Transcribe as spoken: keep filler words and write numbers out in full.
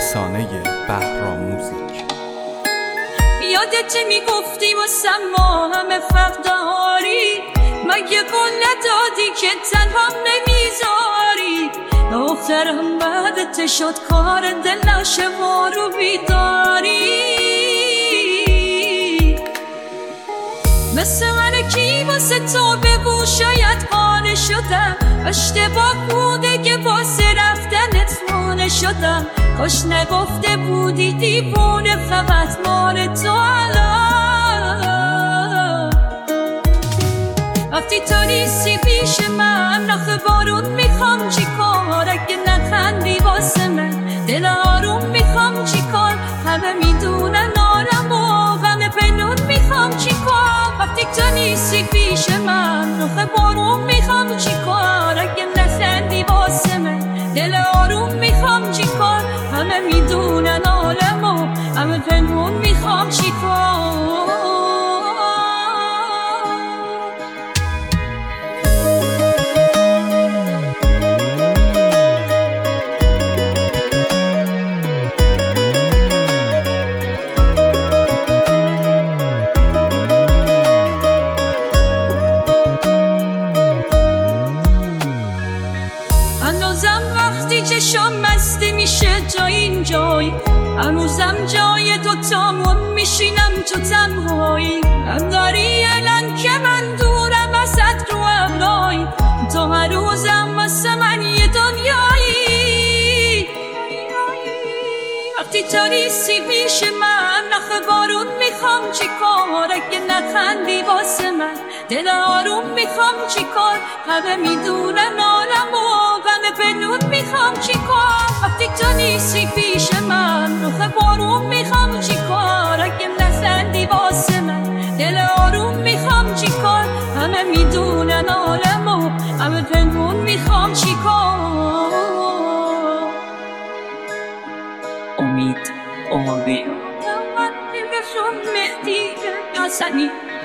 رسانه بهراموزیک. یادت میگفتی واسم ما همه فرق داری، مگه قول ندادی که تنها نمیذاری؟ دخترم بعدت شد کار دلش ما رو بیداری. مثل من کی واسه تو بگو شاید قانع شدم، اشتباه بوده که واسه رفتنت مانع شدم. کاش نگفته بودی دیوونه فقط مال تو الان. وقتی تو نیستی پیش من آخه بارون میخوام چی کار؟ اگه نخندی واسه من دل آروم میخوام چی کار؟ همه میدونن آرم و غم پنون میخوام چی کار؟ وقتی تو نیستی پیش من آخه بارون میخوام چی کار؟ اگه نخندی واسه من دل آروم میخوام چی کار؟ همه میدونن عالم و همه پنهون میخوام چی کار؟ هنوزم وقتی چشم مستی میشه جای این جای، هنوزم جای دوتامون میشینم تو تنهایی. هم داری الان که من دورم ازت رو ابرای، تو هر روزم واسه من یه دنیایی. وقتی تو نیستی پیش من آخه بارون میخوام چی کار؟ اگه نخندی واسه من دل آروم میخوام چی کار؟ همه میدونن عالم و غم پنهون میخوام چی کار؟ وقتی تو نیستی پیش من آخه بارون میخوام چی کار؟ اگه نخندی واسه من دل آروم میخوام چی کار؟ همه میدونن عالم و همه پنهون میخوام چی کار؟ امید اومدی من دلشم مهدی حسنی